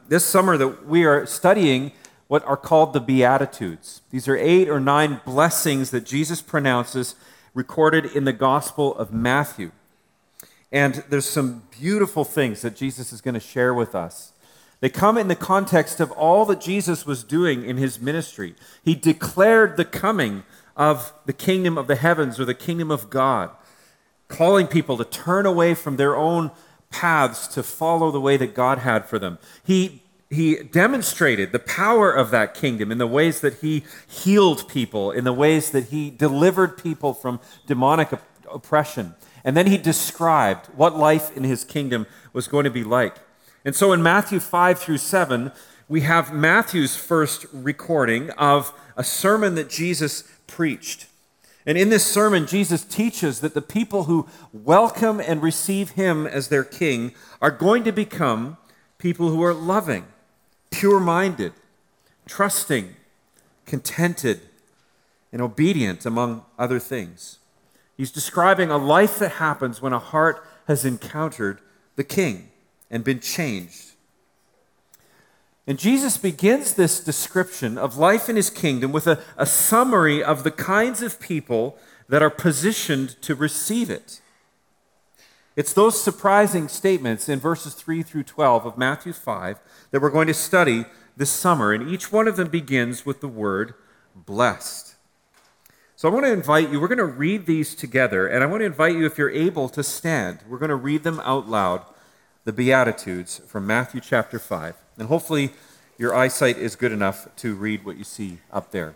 This summer that we are studying what are called the Beatitudes. These are 8 or 9 blessings that Jesus pronounces recorded in the Gospel of Matthew. And there's some beautiful things that Jesus is going to share with us. They come in the context of all that Jesus was doing in his ministry. He declared the coming of the kingdom of the heavens or the kingdom of God, calling people to turn away from their own paths to follow the way that God had for them. He demonstrated the power of that kingdom in the ways that he healed people, in the ways that he delivered people from demonic oppression. And then he described what life in his kingdom was going to be like. And so in Matthew 5 through 7, we have Matthew's first recording of a sermon that Jesus preached. And in this sermon, Jesus teaches that the people who welcome and receive him as their king are going to become people who are loving, pure-minded, trusting, contented, and obedient, among other things. He's describing a life that happens when a heart has encountered the king and been changed. And Jesus begins this description of life in his kingdom with a summary of the kinds of people that are positioned to receive it. It's those surprising statements in verses 3 through 12 of Matthew 5 that we're going to study this summer, and each one of them begins with the word blessed. So I want to invite you, we're going to read these together, and I want to invite you, if you're able, to stand. We're going to read them out loud, the Beatitudes from Matthew chapter 5. And hopefully your eyesight is good enough to read what you see up there.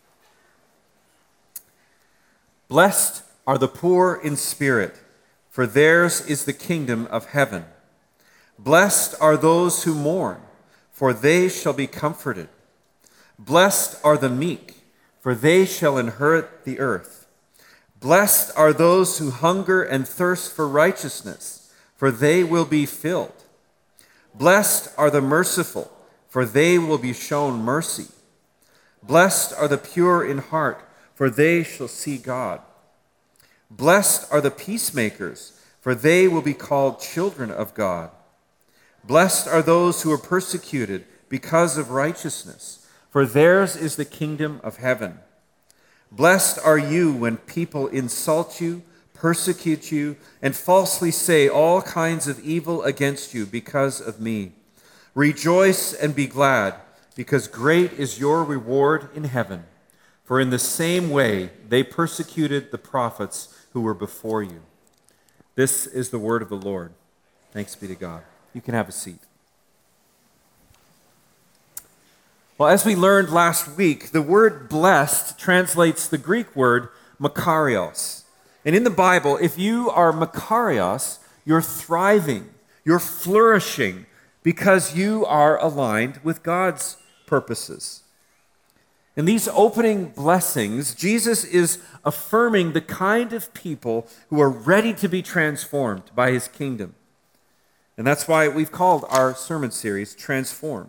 Blessed are the poor in spirit, for theirs is the kingdom of heaven. Blessed are those who mourn, for they shall be comforted. Blessed are the meek, for they shall inherit the earth. Blessed are those who hunger and thirst for righteousness, for they will be filled. Blessed are the merciful, for they will be shown mercy. Blessed are the pure in heart, for they shall see God. Blessed are the peacemakers, for they will be called children of God. Blessed are those who are persecuted because of righteousness, for theirs is the kingdom of heaven. Blessed are you when people insult you, persecute you, and falsely say all kinds of evil against you because of me. Rejoice and be glad, because great is your reward in heaven. For in the same way they persecuted the prophets who were before you. This is the word of the Lord. Thanks be to God. You can have a seat. Well, as we learned last week, the word blessed translates the Greek word makarios. And in the Bible, if you are makarios, you're thriving, you're flourishing, because you are aligned with God's purposes. In these opening blessings, Jesus is affirming the kind of people who are ready to be transformed by his kingdom. And that's why we've called our sermon series Transformed.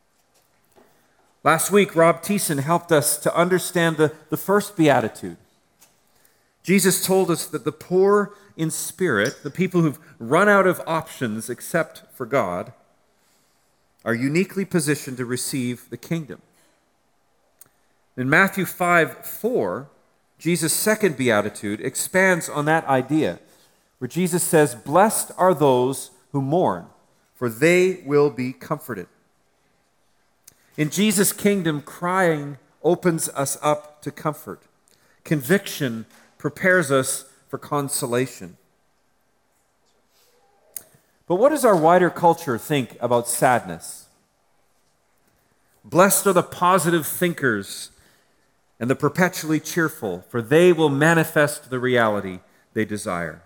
Last week, Rob Thiessen helped us to understand the first beatitude. Jesus told us that the poor in spirit, the people who've run out of options except for God, are uniquely positioned to receive the kingdom. In Matthew 5:4, Jesus' second beatitude expands on that idea, where Jesus says, "Blessed are those who mourn, for they will be comforted." In Jesus' kingdom, crying opens us up to comfort. Conviction prepares us for consolation. But what does our wider culture think about sadness? Blessed are the positive thinkers and the perpetually cheerful, for they will manifest the reality they desire.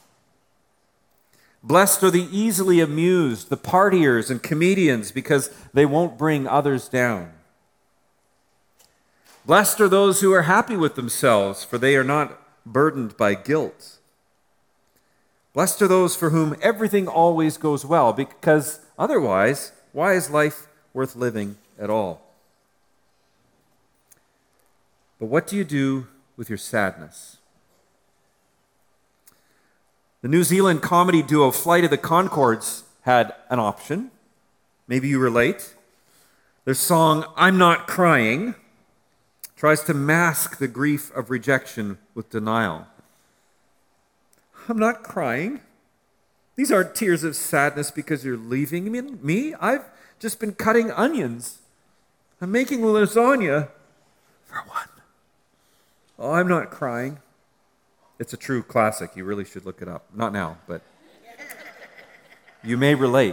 Blessed are the easily amused, the partiers and comedians, because they won't bring others down. Blessed are those who are happy with themselves, for they are not burdened by guilt. Blessed are those for whom everything always goes well, because otherwise, why is life worth living at all? But what do you do with your sadness? The New Zealand comedy duo Flight of the Conchords had an option. Maybe you relate. Their song, I'm Not Crying, tries to mask the grief of rejection with denial. I'm not crying. These aren't tears of sadness because you're leaving me. I've just been cutting onions. I'm making lasagna for one. Oh, I'm not crying. It's a true classic. You really should look it up. Not now, but you may relate.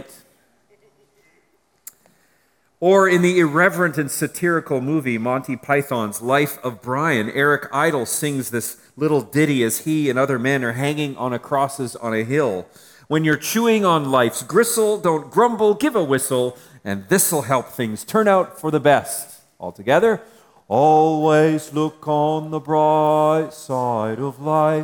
Or in the irreverent and satirical movie Monty Python's Life of Brian, Eric Idle sings this little ditty as he and other men are hanging on a crosses on a hill. When you're chewing on life's gristle, don't grumble, give a whistle, and this'll help things turn out for the best. All together, always look on the bright side of life.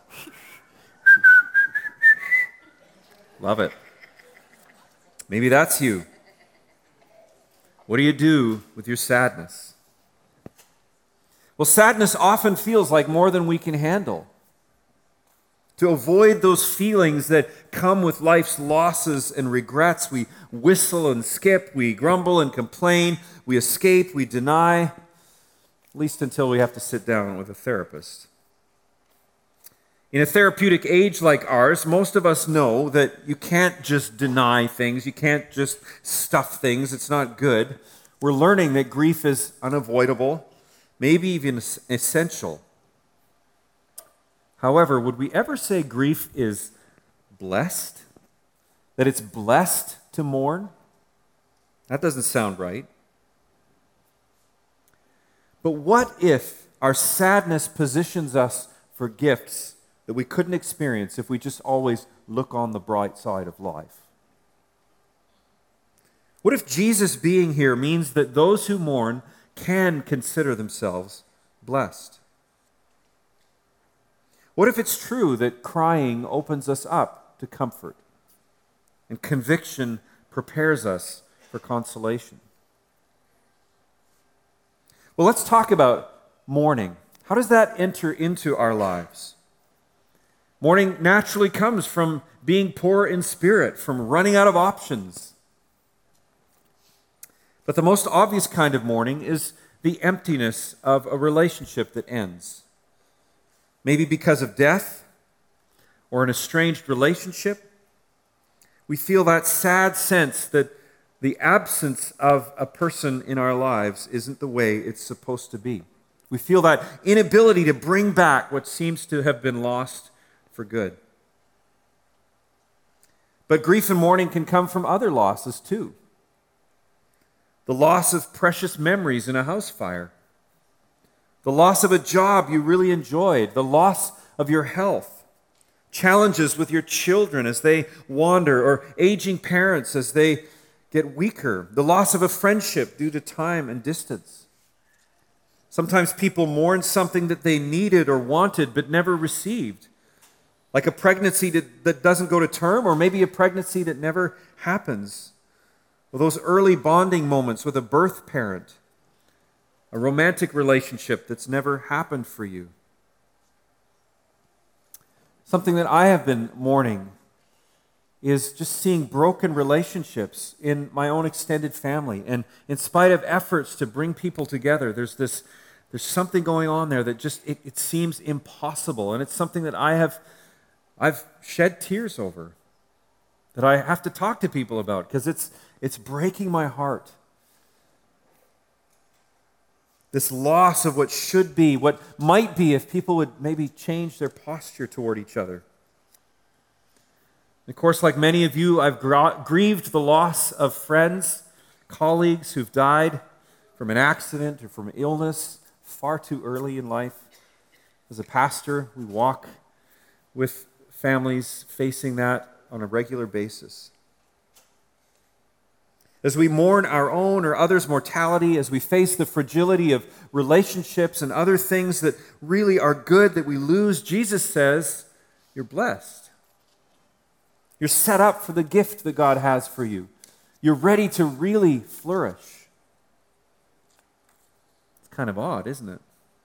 Love it. Maybe that's you. What do you do with your sadness? Well, sadness often feels like more than we can handle. To avoid those feelings that come with life's losses and regrets, we whistle and skip, we grumble and complain, we escape, we deny, at least until we have to sit down with a therapist. In a therapeutic age like ours, most of us know that you can't just deny things, you can't just stuff things, it's not good. We're learning that grief is unavoidable, maybe even essential. However, would we ever say grief is blessed? That it's blessed to mourn? That doesn't sound right. But what if our sadness positions us for gifts that we couldn't experience if we just always look on the bright side of life? What if Jesus being here means that those who mourn can consider themselves blessed? What if it's true that crying opens us up to comfort and conviction prepares us for consolation? Well, let's talk about mourning. How does that enter into our lives? Mourning naturally comes from being poor in spirit, from running out of options. But the most obvious kind of mourning is the emptiness of a relationship that ends. Maybe because of death or an estranged relationship. We feel that sad sense that the absence of a person in our lives isn't the way it's supposed to be. We feel that inability to bring back what seems to have been lost for good. But grief and mourning can come from other losses too. The loss of precious memories in a house fire. The loss of a job you really enjoyed. The loss of your health. Challenges with your children as they wander, or aging parents as they get weaker. The loss of a friendship due to time and distance. Sometimes people mourn something that they needed or wanted but never received. Like a pregnancy that doesn't go to term, or maybe a pregnancy that never happens. Or those early bonding moments with a birth parent. A romantic relationship that's never happened for you. Something that I have been mourning is just seeing broken relationships in my own extended family. And in spite of efforts to bring people together, there's something going on there that just, it seems impossible. And it's something that I've shed tears over, that I have to talk to people about, because it's breaking my heart. This loss of what should be, what might be if people would maybe change their posture toward each other. Of course, like many of you, I've grieved the loss of friends, colleagues who've died from an accident or from illness far too early in life. As a pastor, we walk with families facing that on a regular basis. As we mourn our own or others' mortality, as we face the fragility of relationships and other things that really are good that we lose, Jesus says, you're blessed. You're set up for the gift that God has for you. You're ready to really flourish. It's kind of odd, isn't it?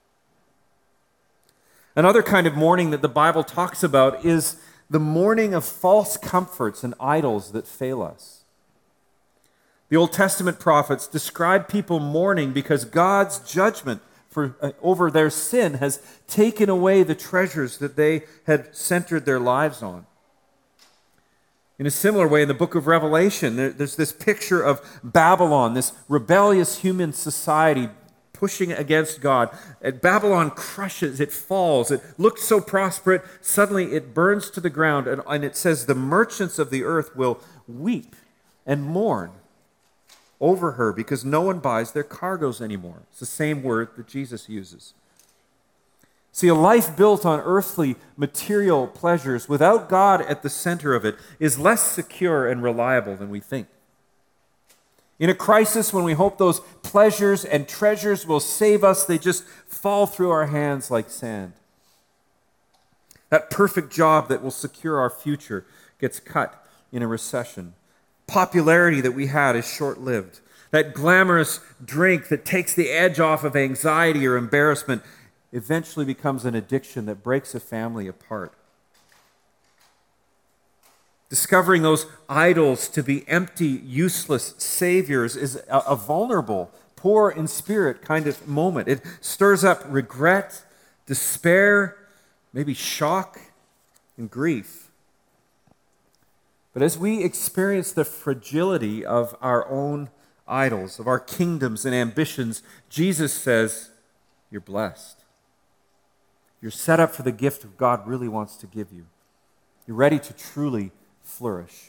Another kind of mourning that the Bible talks about is the mourning of false comforts and idols that fail us. The Old Testament prophets describe people mourning because God's judgment over their sin has taken away the treasures that they had centered their lives on. In a similar way, in the book of Revelation, there's this picture of Babylon, this rebellious human society pushing against God. Babylon crushes, it falls, it looked so prosperous, suddenly it burns to the ground, and it says the merchants of the earth will weep and mourn over her because no one buys their cargoes anymore. It's the same word that Jesus uses. See, a life built on earthly material pleasures without God at the center of it is less secure and reliable than we think. In a crisis, when we hope those pleasures and treasures will save us, they just fall through our hands like sand. That perfect job that will secure our future gets cut in a recession. Popularity that we had is short-lived. That glamorous drink that takes the edge off of anxiety or embarrassment eventually becomes an addiction that breaks a family apart. Discovering those idols to be empty, useless saviors is a vulnerable, poor in spirit kind of moment. It stirs up regret, despair, maybe shock, and grief. But as we experience the fragility of our own idols, of our kingdoms and ambitions, Jesus says, you're blessed. You're set up for the gift of God really wants to give you. You're ready to truly flourish.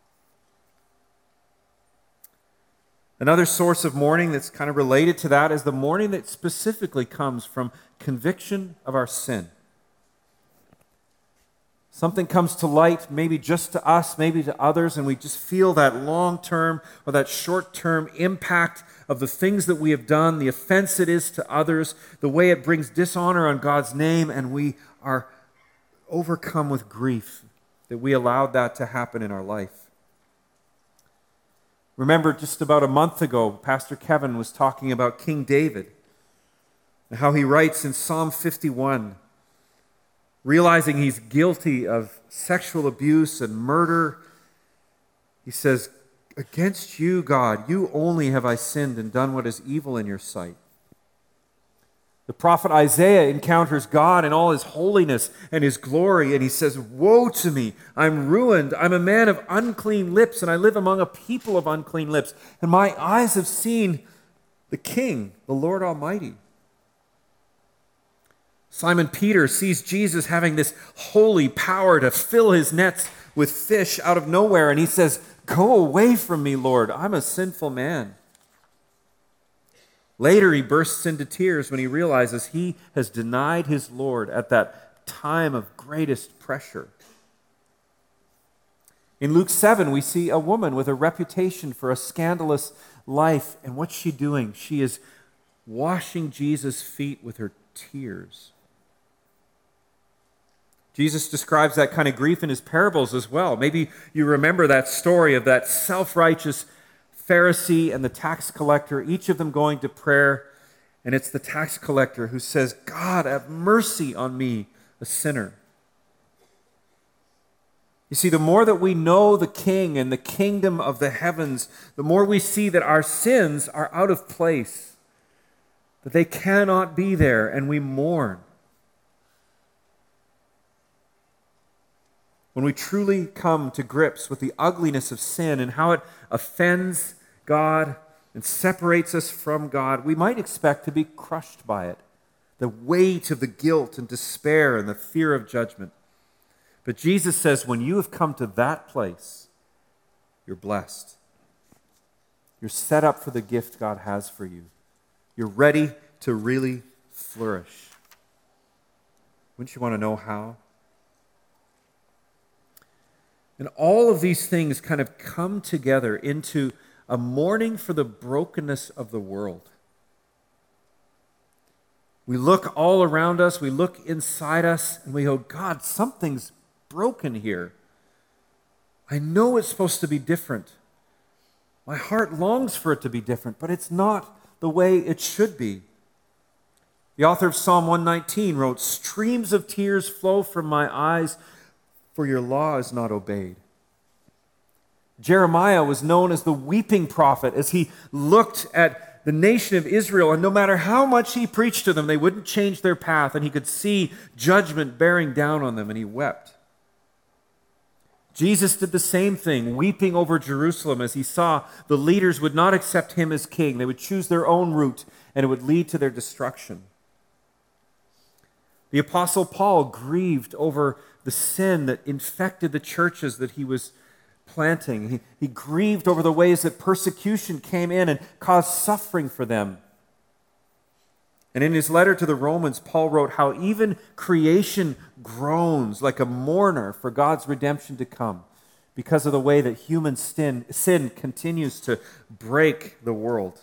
Another source of mourning that's kind of related to that is the mourning that specifically comes from conviction of our sin. Something comes to light, maybe just to us, maybe to others, and we just feel that long-term or that short-term impact of the things that we have done, the offense it is to others, the way it brings dishonor on God's name, and we are overcome with grief that we allowed that to happen in our life. Remember, just about a month ago, Pastor Kevin was talking about King David and how he writes in Psalm 51, realizing he's guilty of sexual abuse and murder, he says, "Against you, God, you only have I sinned and done what is evil in your sight." The prophet Isaiah encounters God in all his holiness and his glory, and he says, "Woe to me, I'm ruined. I'm a man of unclean lips, and I live among a people of unclean lips. And my eyes have seen the King, the Lord Almighty." Simon Peter sees Jesus having this holy power to fill his nets with fish out of nowhere, and he says, "Go away from me, Lord. I'm a sinful man." Later, he bursts into tears when he realizes he has denied his Lord at that time of greatest pressure. In Luke 7, we see a woman with a reputation for a scandalous life, and what's she doing? She is washing Jesus' feet with her tears. Jesus describes that kind of grief in his parables as well. Maybe you remember that story of that self-righteous Pharisee and the tax collector, each of them going to prayer, and it's the tax collector who says, "God, have mercy on me, a sinner." You see, the more that we know the King and the kingdom of the heavens, the more we see that our sins are out of place, that they cannot be there, and we mourn. When we truly come to grips with the ugliness of sin and how it offends God and separates us from God, we might expect to be crushed by it, the weight of the guilt and despair and the fear of judgment. But Jesus says, when you have come to that place, you're blessed. You're set up for the gift God has for you. You're ready to really flourish. Wouldn't you want to know how? And all of these things kind of come together into a mourning for the brokenness of the world. We look all around us, we look inside us, and we go, "God, something's broken here. I know it's supposed to be different. My heart longs for it to be different, but it's not the way it should be." The author of Psalm 119 wrote, "Streams of tears flow from my eyes, for your law is not obeyed." Jeremiah was known as the weeping prophet as he looked at the nation of Israel, and no matter how much he preached to them, they wouldn't change their path, and he could see judgment bearing down on them, and he wept. Jesus did the same thing, weeping over Jerusalem as he saw the leaders would not accept him as king. They would choose their own route, and it would lead to their destruction. The Apostle Paul grieved over the sin that infected the churches that he was planting. He grieved over the ways that persecution came in and caused suffering for them. And in his letter to the Romans, Paul wrote how even creation groans like a mourner for God's redemption to come because of the way that human sin continues to break the world.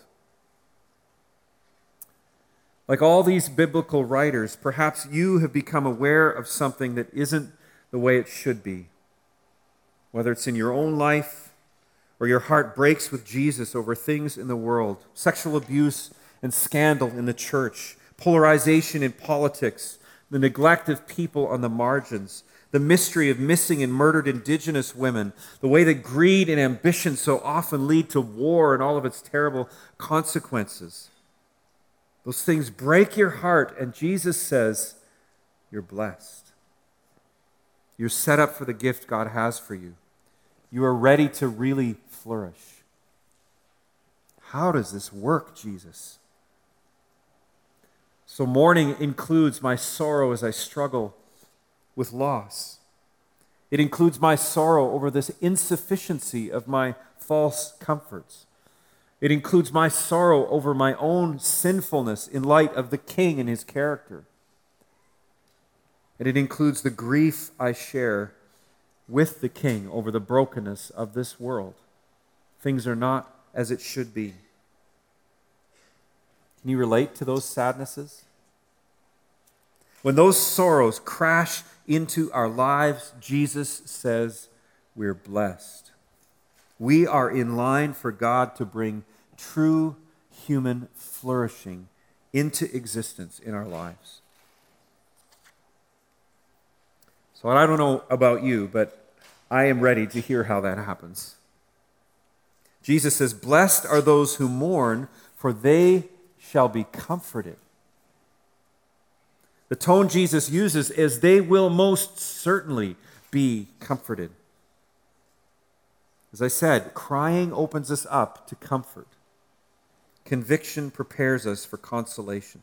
Like all these biblical writers, perhaps you have become aware of something that isn't the way it should be. Whether it's in your own life or your heart breaks with Jesus over things in the world, sexual abuse and scandal in the church, polarization in politics, the neglect of people on the margins, the mystery of missing and murdered indigenous women, the way that greed and ambition so often lead to war and all of its terrible consequences. Those things break your heart, and Jesus says, you're blessed. You're set up for the gift God has for you. You are ready to really flourish. How does this work, Jesus? So mourning includes my sorrow as I struggle with loss. It includes my sorrow over this insufficiency of my false comforts. It includes my sorrow over my own sinfulness in light of the King and his character. And it includes the grief I share with the King over the brokenness of this world. Things are not as it should be. Can you relate to those sadnesses? When those sorrows crash into our lives, Jesus says we're blessed. We are in line for God to bring true human flourishing into existence in our lives. So I don't know about you, but I am ready to hear how that happens. Jesus says, blessed are those who mourn, for they shall be comforted. The tone Jesus uses is they will most certainly be comforted. As I said, crying opens us up to comfort. Conviction prepares us for consolation.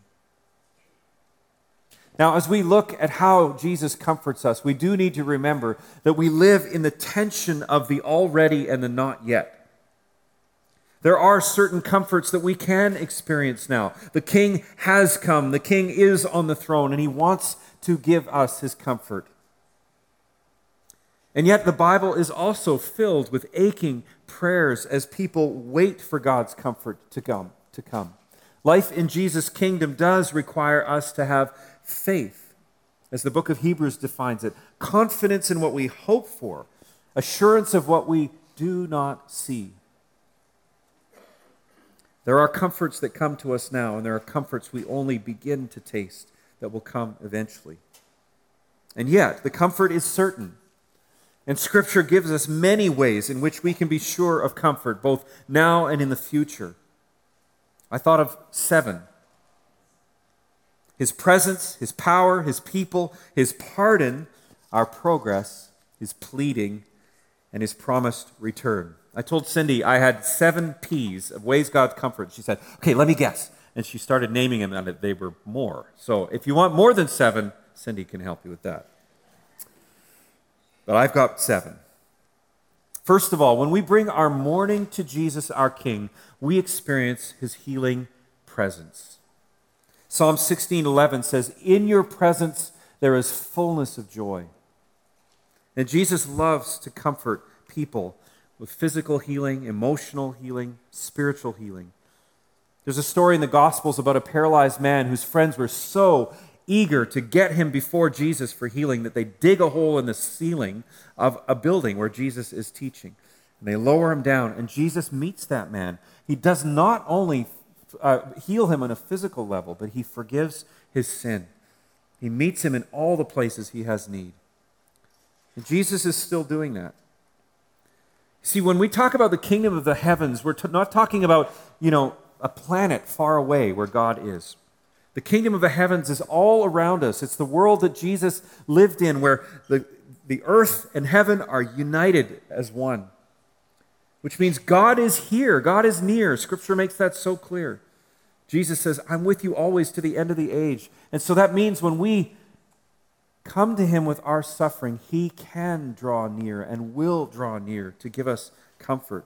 Now, as we look at how Jesus comforts us, we do need to remember that we live in the tension of the already and the not yet. There are certain comforts that we can experience now. The King has come. The King is on the throne, and he wants to give us his comfort. And yet the Bible is also filled with aching prayers as people wait for God's comfort to come. Life in Jesus' kingdom does require us to have faith, as the book of Hebrews defines it, confidence in what we hope for, assurance of what we do not see. There are comforts that come to us now, and there are comforts we only begin to taste that will come eventually. And yet, the comfort is certain. And Scripture gives us many ways in which we can be sure of comfort, both now and in the future. I thought of 7. His presence, his power, his people, his pardon, our progress, his pleading, and his promised return. I told Cindy I had 7 P's of ways God comforts. She said, okay, let me guess. And she started naming them, and they were more. So if you want more than 7, Cindy can help you with that. But I've got 7. First of all, when we bring our mourning to Jesus, our King, we experience his healing presence. Psalm 16:11 says, in your presence there is fullness of joy. And Jesus loves to comfort people with physical healing, emotional healing, spiritual healing. There's a story in the Gospels about a paralyzed man whose friends were so eager to get him before Jesus for healing that they dig a hole in the ceiling of a building where Jesus is teaching. And they lower him down, and Jesus meets that man. He does not only heal him on a physical level, but he forgives his sin. He meets him in all the places he has need. And Jesus is still doing that. See, when we talk about the kingdom of the heavens, we're not talking about, a planet far away where God is. The kingdom of the heavens is all around us. It's the world that Jesus lived in, where the earth and heaven are united as one, which means God is here. God is near. Scripture makes that so clear. Jesus says, I'm with you always to the end of the age. And so that means when we come to him with our suffering, he can draw near and will draw near to give us comfort.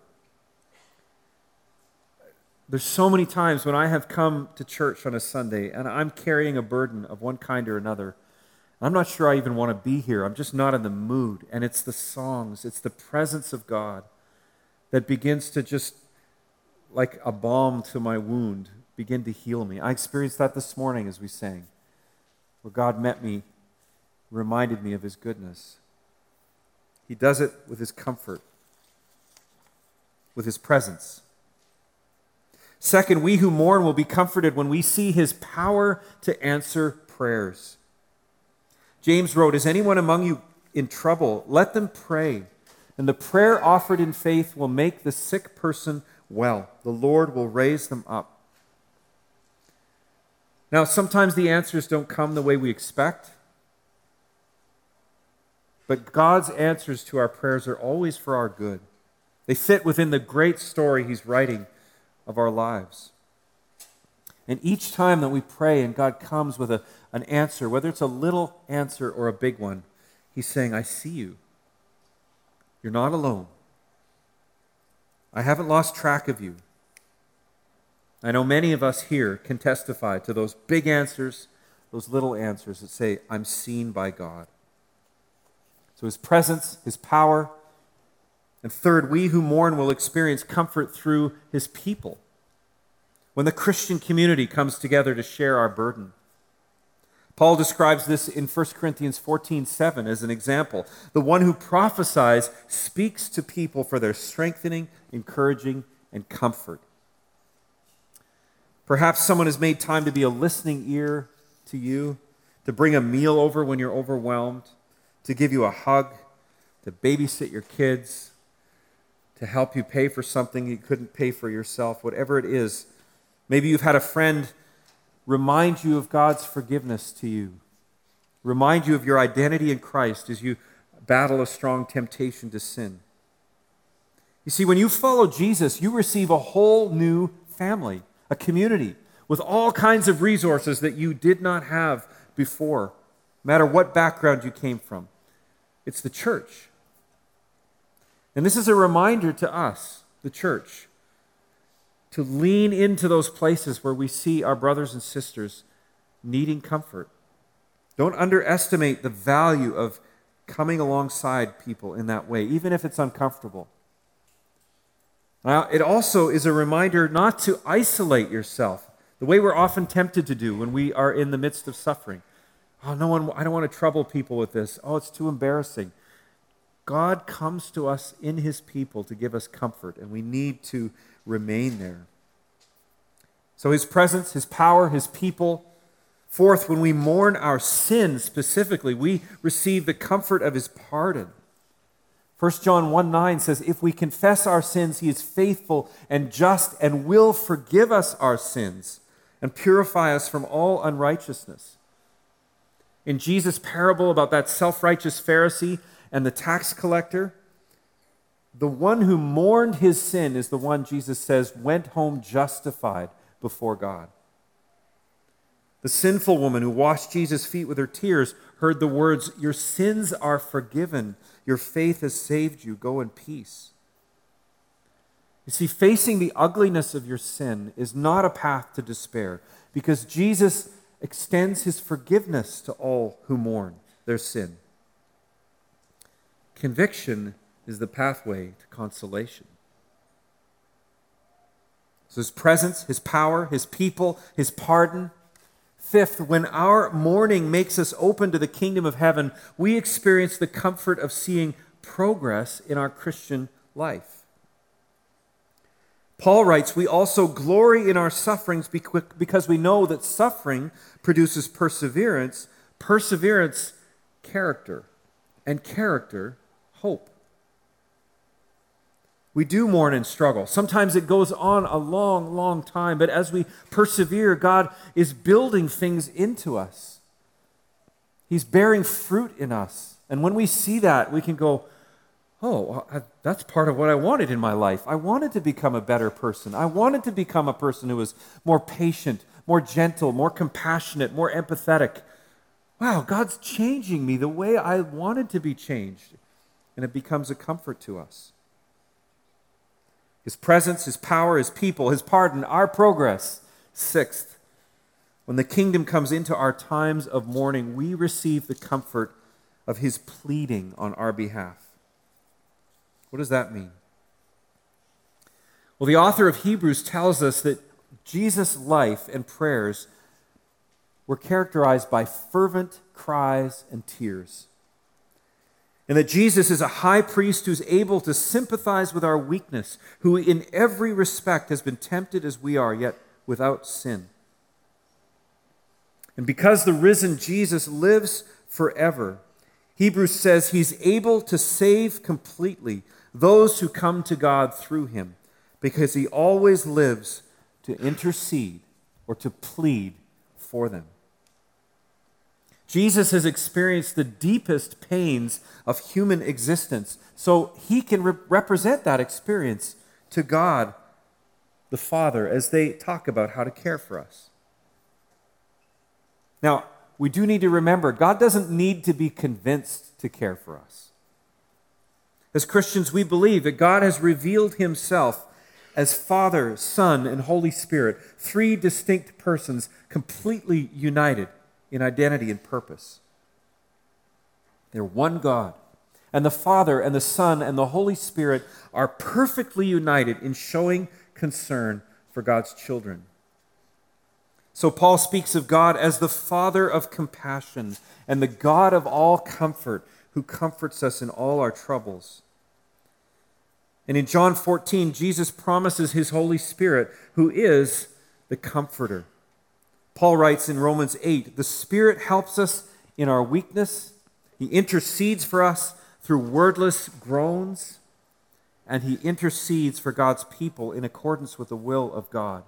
There's so many times when I have come to church on a Sunday and I'm carrying a burden of one kind or another. I'm not sure I even want to be here. I'm just not in the mood. And it's the songs, it's the presence of God that begins to just, like a balm to my wound, begin to heal me. I experienced that this morning as we sang, where God met me, reminded me of his goodness. He does it with his comfort, with his presence. Second, we who mourn will be comforted when we see his power to answer prayers. James wrote, is anyone among you in trouble? Let them pray. And the prayer offered in faith will make the sick person well. The Lord will raise them up. Now, sometimes the answers don't come the way we expect. But God's answers to our prayers are always for our good. They fit within the great story he's writing of our lives. And each time that we pray and God comes with an answer, whether it's a little answer or a big one, he's saying, I see you. You're not alone. I haven't lost track of you. I know many of us here can testify to those big answers, those little answers that say, I'm seen by God. So his presence, his power. And third, we who mourn will experience comfort through his people. When the Christian community comes together to share our burden. Paul describes this in 1 Corinthians 14:7 as an example. The one who prophesies speaks to people for their strengthening, encouraging, and comfort. Perhaps someone has made time to be a listening ear to you, to bring a meal over when you're overwhelmed, to give you a hug, to babysit your kids, to help you pay for something you couldn't pay for yourself, whatever it is. Maybe you've had a friend remind you of God's forgiveness to you, remind you of your identity in Christ as you battle a strong temptation to sin. You see, when you follow Jesus, you receive a whole new family, a community with all kinds of resources that you did not have before, no matter what background you came from. It's the church. And this is a reminder to us, the church, to lean into those places where we see our brothers and sisters needing comfort. Don't underestimate the value of coming alongside people in that way, even if it's uncomfortable. Now, it also is a reminder not to isolate yourself, the way we're often tempted to do when we are in the midst of suffering. I don't want to trouble people with this. Oh, it's too embarrassing. God comes to us in his people to give us comfort, and we need to remain there. So his presence, his power, his people. Fourth, when we mourn our sin specifically, we receive the comfort of his pardon. 1 John 1:9 says, if we confess our sins, he is faithful and just and will forgive us our sins and purify us from all unrighteousness. In Jesus' parable about that self-righteous Pharisee and the tax collector, the one who mourned his sin is the one, Jesus says, went home justified before God. The sinful woman who washed Jesus' feet with her tears heard the words, your sins are forgiven. Your faith has saved you. Go in peace. You see, facing the ugliness of your sin is not a path to despair, because Jesus extends his forgiveness to all who mourn their sin. Conviction is the pathway to consolation. So his presence, his power, his people, his pardon. Fifth, when our mourning makes us open to the kingdom of heaven, we experience the comfort of seeing progress in our Christian life. Paul writes, we also glory in our sufferings because we know that suffering produces perseverance, perseverance, character, and character, hope. We do mourn and struggle. Sometimes it goes on a long, long time, but as we persevere, God is building things into us. He's bearing fruit in us. And when we see that, we can go, oh, that's part of what I wanted in my life. I wanted to become a better person. I wanted to become a person who was more patient, more gentle, more compassionate, more empathetic. Wow, God's changing me the way I wanted to be changed. And it becomes a comfort to us. His presence, His power, His people, His pardon, our progress. Sixth, when the kingdom comes into our times of mourning, we receive the comfort of His pleading on our behalf. What does that mean? Well, the author of Hebrews tells us that Jesus' life and prayers were characterized by fervent cries and tears. And that Jesus is a high priest who's able to sympathize with our weakness, who in every respect has been tempted as we are, yet without sin. And because the risen Jesus lives forever, Hebrews says He's able to save completely those who come to God through Him, because He always lives to intercede or to plead for them. Jesus has experienced the deepest pains of human existence, so He can represent that experience to God the Father as they talk about how to care for us. Now, we do need to remember, God doesn't need to be convinced to care for us. As Christians, we believe that God has revealed Himself as Father, Son, and Holy Spirit, three distinct persons completely united in identity and purpose. They're one God. And the Father and the Son and the Holy Spirit are perfectly united in showing concern for God's children. So Paul speaks of God as the Father of compassion and the God of all comfort, who comforts us in all our troubles. And in John 14, Jesus promises His Holy Spirit, who is the Comforter. Paul writes in Romans 8, the Spirit helps us in our weakness. He intercedes for us through wordless groans, and He intercedes for God's people in accordance with the will of God.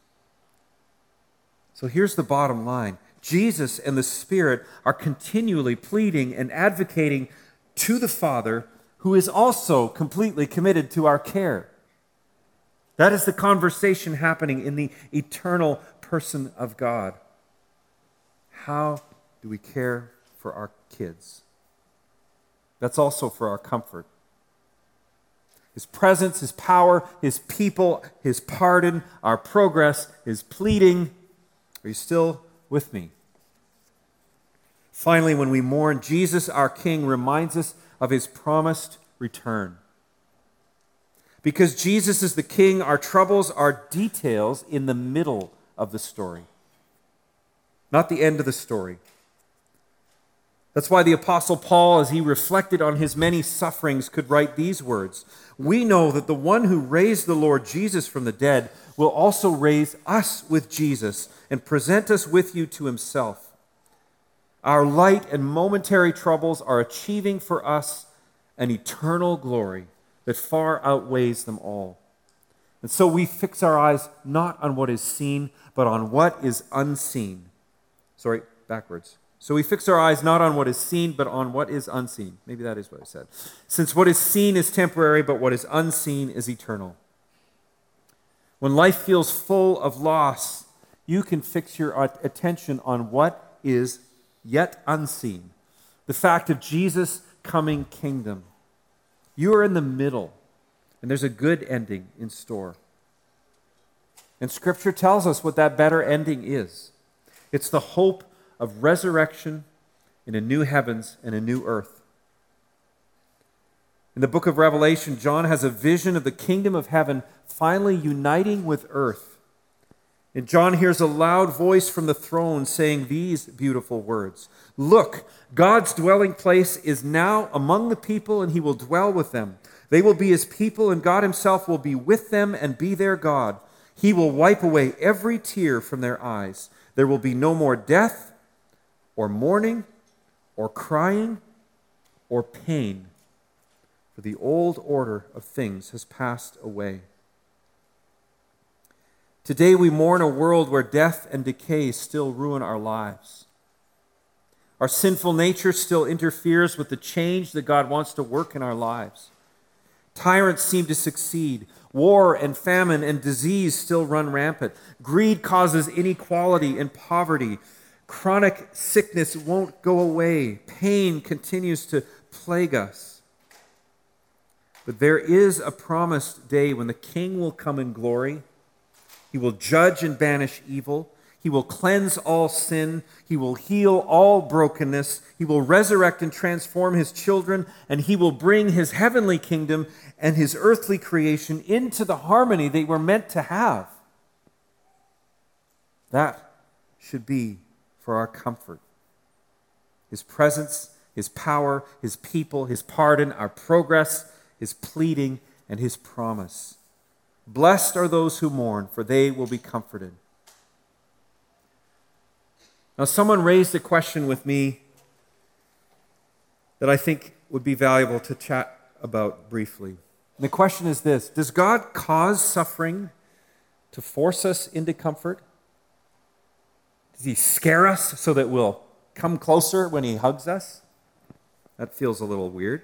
So here's the bottom line. Jesus and the Spirit are continually pleading and advocating to the Father, who is also completely committed to our care. That is the conversation happening in the eternal person of God. How do we care for our kids? That's also for our comfort. His presence, His power, His people, His pardon, our progress, His pleading. Are you still with me? Finally, when we mourn, Jesus, our King, reminds us of His promised return. Because Jesus is the King, our troubles are details in the middle of the story, not the end of the story. That's why the Apostle Paul, as he reflected on his many sufferings, could write these words: "We know that the one who raised the Lord Jesus from the dead will also raise us with Jesus and present us with you to Himself. Our light and momentary troubles are achieving for us an eternal glory that far outweighs them all. And so we fix our eyes not on what is seen, but on what is unseen." Sorry, backwards. So we fix our eyes not on what is seen, but on what is unseen. Maybe that is what I said. Since what is seen is temporary, but what is unseen is eternal. When life feels full of loss, you can fix your attention on what is yet unseen. The fact of Jesus' coming kingdom. You are in the middle, and there's a good ending in store. And Scripture tells us what that better ending is. It's the hope of resurrection in a new heavens and a new earth. In the book of Revelation, John has a vision of the kingdom of heaven finally uniting with earth. And John hears a loud voice from the throne saying these beautiful words: "Look, God's dwelling place is now among the people, and He will dwell with them. They will be His people, and God Himself will be with them and be their God. He will wipe away every tear from their eyes. There will be no more death, or mourning, or crying, or pain, for the old order of things has passed away. Today we mourn a world where death and decay still ruin our lives. Our sinful nature still interferes with the change that God wants to work in our lives. Tyrants seem to succeed. War and famine and disease still run rampant. Greed causes inequality and poverty. Chronic sickness won't go away. Pain continues to plague us. But there is a promised day when the King will come in glory. He will judge and banish evil. He will cleanse all sin. He will heal all brokenness. He will resurrect and transform his children, and he will bring his heavenly kingdom and his earthly creation into the harmony they were meant to have. That should be for our comfort. His presence, his power, his people, his pardon, our progress, his pleading, and his promise. Blessed are those who mourn, for they will be comforted. Now, someone raised a question with me that I think would be valuable to chat about briefly. And the question is this: does God cause suffering to force us into comfort? Does he scare us so that we'll come closer when he hugs us? That feels a little weird.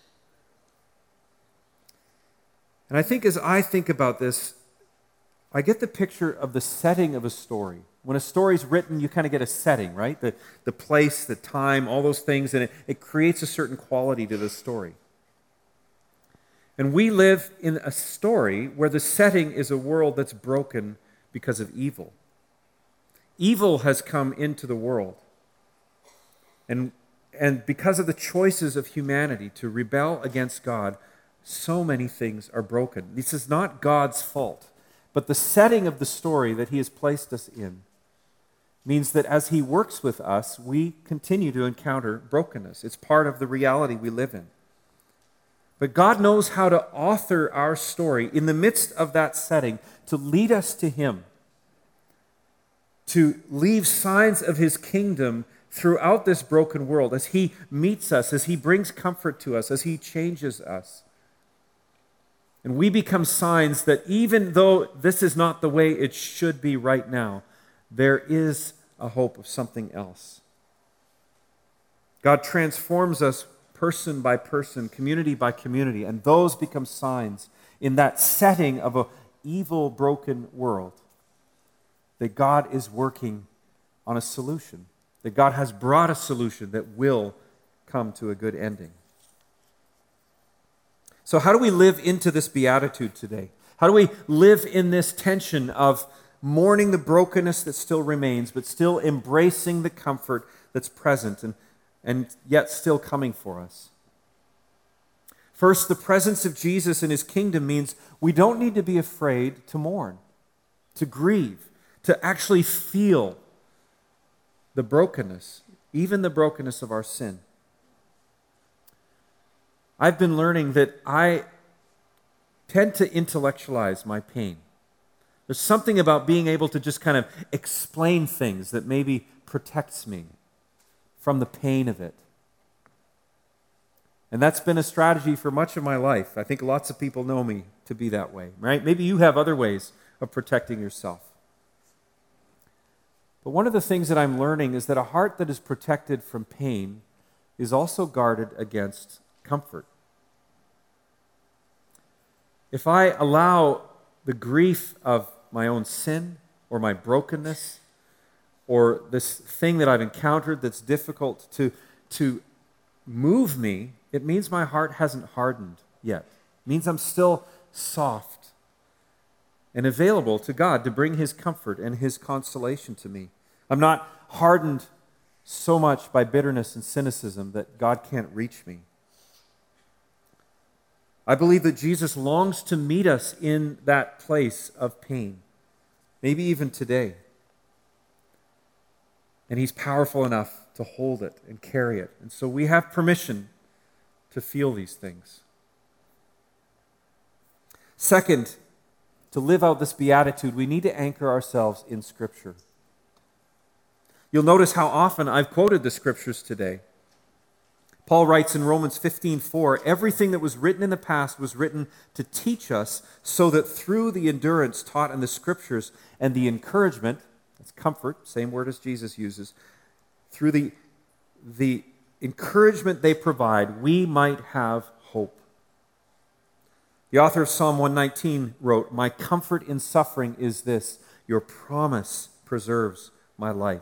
And I think as I think about this, I get the picture of the setting of a story. When a story's written, you kind of get a setting, right? The place, the time, all those things, and it creates a certain quality to the story. And we live in a story where the setting is a world that's broken because of evil. Evil has come into the world. And because of the choices of humanity to rebel against God, so many things are broken. This is not God's fault, but the setting of the story that he has placed us in means that as he works with us, we continue to encounter brokenness. It's part of the reality we live in. But God knows how to author our story in the midst of that setting to lead us to him, to leave signs of his kingdom throughout this broken world as he meets us, as he brings comfort to us, as he changes us. And we become signs that even though this is not the way it should be right now, there is a hope of something else. God transforms us person by person, community by community, and those become signs in that setting of an evil, broken world that God is working on a solution, that God has brought a solution that will come to a good ending. So how do we live into this beatitude today? How do we live in this tension of mourning the brokenness that still remains, but still embracing the comfort that's present and yet still coming for us? First, the presence of Jesus in his kingdom means we don't need to be afraid to mourn, to grieve, to actually feel the brokenness, even the brokenness of our sin. I've been learning that I tend to intellectualize my pain. There's something about being able to just kind of explain things that maybe protects me from the pain of it. And that's been a strategy for much of my life. I think lots of people know me to be that way, right? Maybe you have other ways of protecting yourself. But one of the things that I'm learning is that a heart that is protected from pain is also guarded against comfort. If I allow the grief of my own sin or my brokenness or this thing that I've encountered that's difficult to move me, it means my heart hasn't hardened yet. It means I'm still soft and available to God to bring his comfort and his consolation to me. I'm not hardened so much by bitterness and cynicism that God can't reach me. I believe that Jesus longs to meet us in that place of pain, maybe even today. And he's powerful enough to hold it and carry it. And so we have permission to feel these things. Second, to live out this beatitude, we need to anchor ourselves in Scripture. You'll notice how often I've quoted the Scriptures today. Paul writes in Romans 15:4, everything that was written in the past was written to teach us, so that through the endurance taught in the Scriptures and the encouragement, that's comfort, same word as Jesus uses, through the encouragement they provide, we might have hope. The author of Psalm 119 wrote, "My comfort in suffering is this, your promise preserves my life."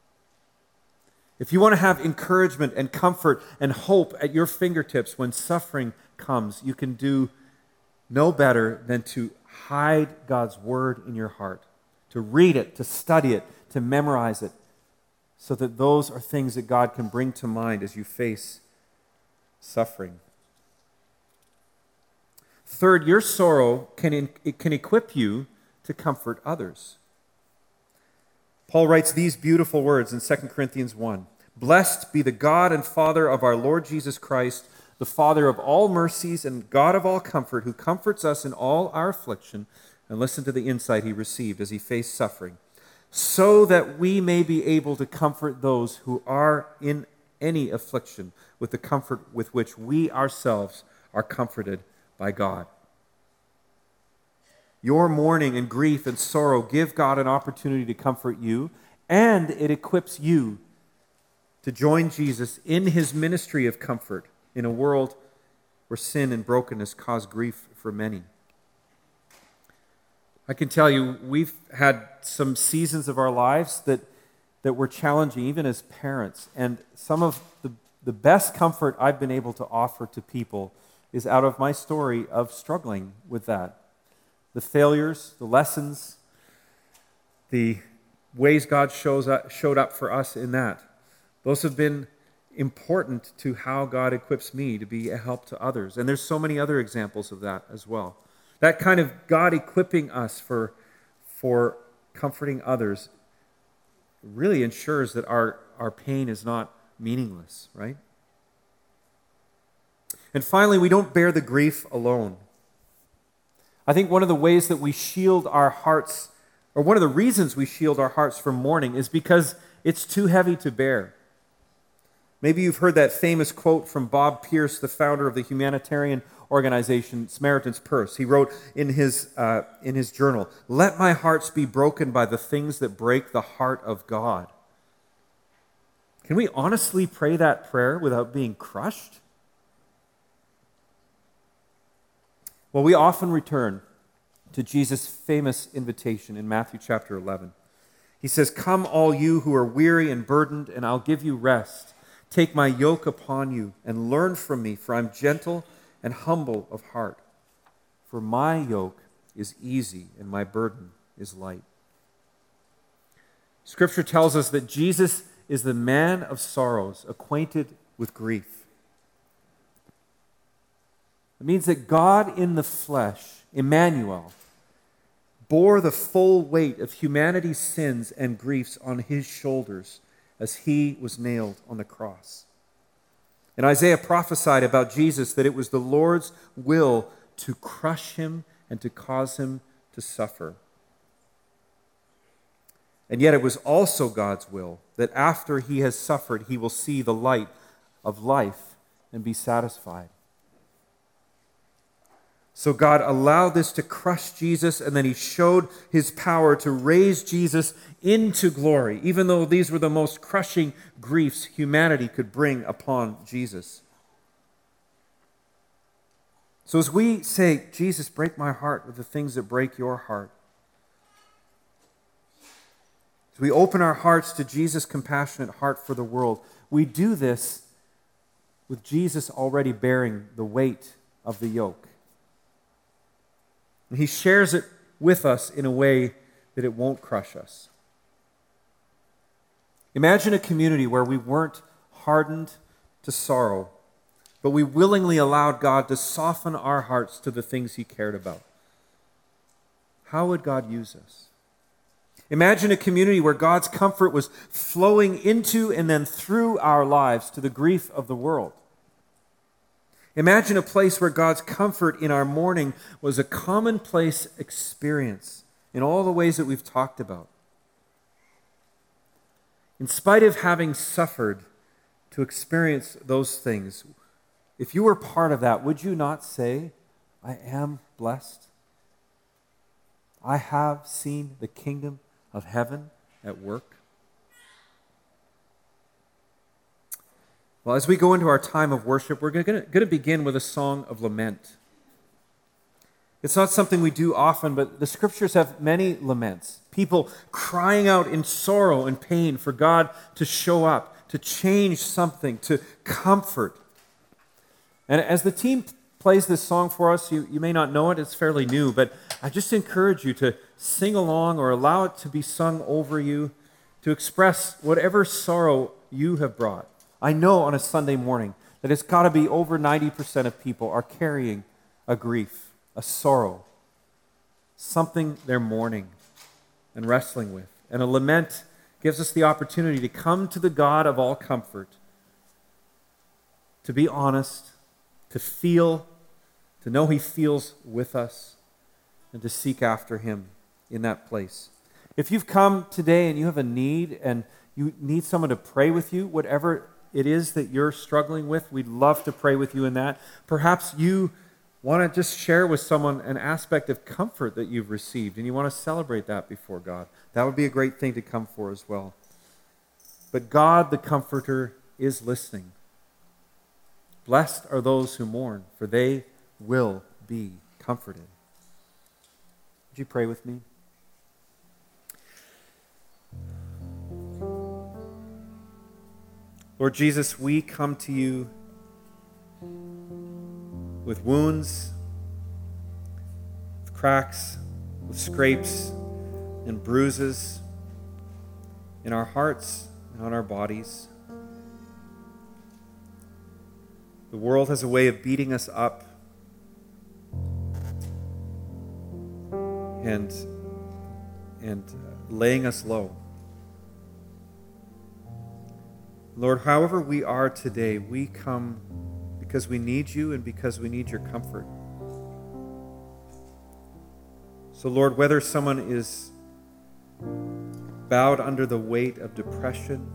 If you want to have encouragement and comfort and hope at your fingertips when suffering comes, you can do no better than to hide God's word in your heart, to read it, to study it, to memorize it, so that those are things that God can bring to mind as you face suffering. Third, your sorrow can equip you to comfort others. Paul writes these beautiful words in 2 Corinthians 1. "Blessed be the God and Father of our Lord Jesus Christ, the Father of all mercies and God of all comfort, who comforts us in all our affliction." And listen to the insight he received as he faced suffering. "So that we may be able to comfort those who are in any affliction with the comfort with which we ourselves are comforted by God." Your mourning and grief and sorrow give God an opportunity to comfort you, and it equips you to join Jesus in his ministry of comfort in a world where sin and brokenness cause grief for many. I can tell you, we've had some seasons of our lives that were challenging, even as parents, and some of the best comfort I've been able to offer to people is out of my story of struggling with that. The failures, the lessons, the ways God showed up for us in that. Those have been important to how God equips me to be a help to others. And there's so many other examples of that as well. That kind of God equipping us for comforting others really ensures that our pain is not meaningless, right? And finally, we don't bear the grief alone. I think one of the ways that we shield our hearts, or one of the reasons we shield our hearts from mourning, is because it's too heavy to bear. Maybe you've heard that famous quote from Bob Pierce, the founder of the humanitarian organization Samaritan's Purse. He wrote in his journal, "Let my hearts be broken by the things that break the heart of God." Can we honestly pray that prayer without being crushed? Well, we often return to Jesus' famous invitation in Matthew chapter 11. He says, "Come all you who are weary and burdened, and I'll give you rest. Take my yoke upon you and learn from me, for I'm gentle and humble of heart. For my yoke is easy and my burden is light." Scripture tells us that Jesus is the man of sorrows, acquainted with grief. It means that God in the flesh, Emmanuel, bore the full weight of humanity's sins and griefs on his shoulders as he was nailed on the cross. And Isaiah prophesied about Jesus that it was the Lord's will to crush him and to cause him to suffer. And yet it was also God's will that after he has suffered, he will see the light of life and be satisfied. So God allowed this to crush Jesus, and then he showed his power to raise Jesus into glory, even though these were the most crushing griefs humanity could bring upon Jesus. So as we say, "Jesus, break my heart with the things that break your heart," as we open our hearts to Jesus' compassionate heart for the world, we do this with Jesus already bearing the weight of the yoke. And he shares it with us in a way that it won't crush us. Imagine a community where we weren't hardened to sorrow, but we willingly allowed God to soften our hearts to the things he cared about. How would God use us? Imagine a community where God's comfort was flowing into and then through our lives to the grief of the world. Imagine a place where God's comfort in our mourning was a commonplace experience in all the ways that we've talked about. In spite of having suffered, to experience those things, if you were part of that, would you not say, I am blessed? I have seen the kingdom of heaven at work. Well, as we go into our time of worship, we're going to begin with a song of lament. It's not something we do often, but the Scriptures have many laments. People crying out in sorrow and pain for God to show up, to change something, to comfort. And as the team plays this song for us, you may not know it, it's fairly new, but I just encourage you to sing along or allow it to be sung over you, to express whatever sorrow you have brought. I know on a Sunday morning that it's got to be over 90% of people are carrying a grief, a sorrow, something they're mourning and wrestling with. And a lament gives us the opportunity to come to the God of all comfort, to be honest, to feel, to know He feels with us, and to seek after Him in that place. If you've come today and you have a need and you need someone to pray with you, whatever it is that you're struggling with, we'd love to pray with you in that. Perhaps you want to just share with someone an aspect of comfort that you've received and you want to celebrate that before God. That would be a great thing to come for as well. But God, the Comforter, is listening. Blessed are those who mourn, for they will be comforted. Would you pray with me? Lord Jesus, we come to you with wounds, with cracks, with scrapes and bruises in our hearts and on our bodies. The world has a way of beating us up and laying us low. Lord, however we are today, we come because we need you and because we need your comfort. So, Lord, whether someone is bowed under the weight of depression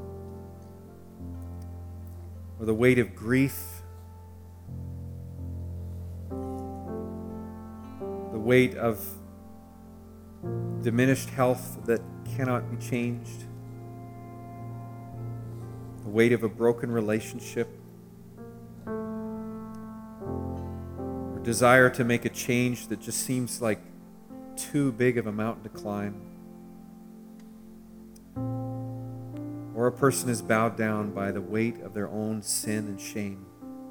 or the weight of grief, the weight of diminished health that cannot be changed, the weight of a broken relationship, or desire to make a change that just seems like too big of a mountain to climb, or a person is bowed down by the weight of their own sin and shame.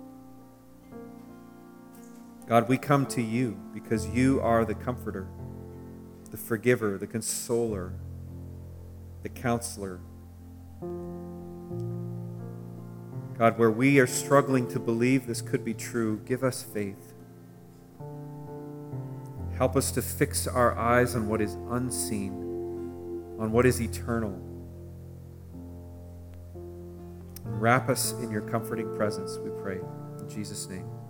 God, we come to you because you are the comforter, the forgiver, the consoler, the counselor. God, where we are struggling to believe this could be true, give us faith. Help us to fix our eyes on what is unseen, on what is eternal. And wrap us in your comforting presence, we pray. In Jesus' name.